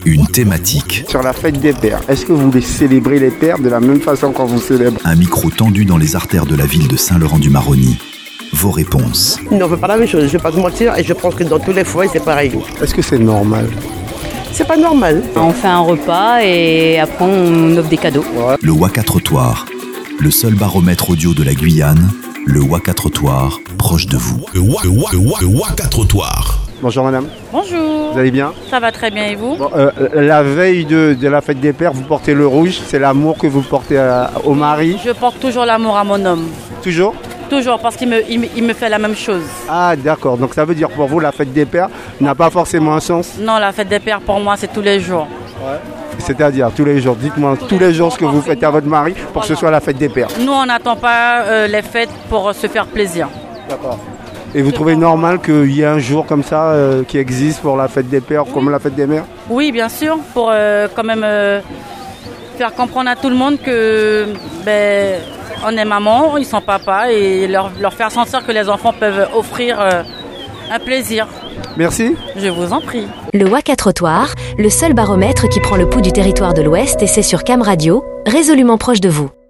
Une thématique. Sur la fête des pères, est-ce que vous voulez célébrer les pères de la même façon qu'on vous célèbre? Un micro tendu dans les artères de la ville de Saint-Laurent-du-Maroni. Vos réponses. Non, on ne fait pas la même chose, je ne vais pas te mentir, et je pense que dans tous les foyers, c'est pareil. Est-ce que c'est normal? C'est pas normal. On fait un repas et après on offre des cadeaux. Le Waka-Trottoir, le seul baromètre audio de la Guyane, le Waka-Trottoir, proche de vous. Le Waka-Trottoir. Bonjour madame, Bonjour, vous allez bien? ça va très bien et vous? La veille de la fête des pères, vous portez le rouge, c'est l'amour que vous portez au mari? Je porte toujours l'amour à mon homme. Toujours? Toujours, parce qu'il me fait la même chose. Ah d'accord, donc ça veut dire pour vous la fête des pères n'a pas forcément un sens? Non, la fête des pères pour moi c'est tous les jours. C'est-à-dire tous les jours, dites-moi tous les jours ce que vous faites à votre mari pour que ce soit la fête des pères. Nous on n'attend pas les fêtes pour se faire plaisir. D'accord. Et vous trouvez normal qu'il y ait un jour comme ça qui existe pour la fête des pères comme la fête des mères? Oui bien sûr, pour quand même faire comprendre à tout le monde que on est maman, ils sont papa et leur faire sentir que les enfants peuvent offrir un plaisir. Merci. Je vous en prie. Le Waka-Trottoir, le seul baromètre qui prend le pouls du territoire de l'Ouest, et c'est sur Cam Radio, résolument proche de vous.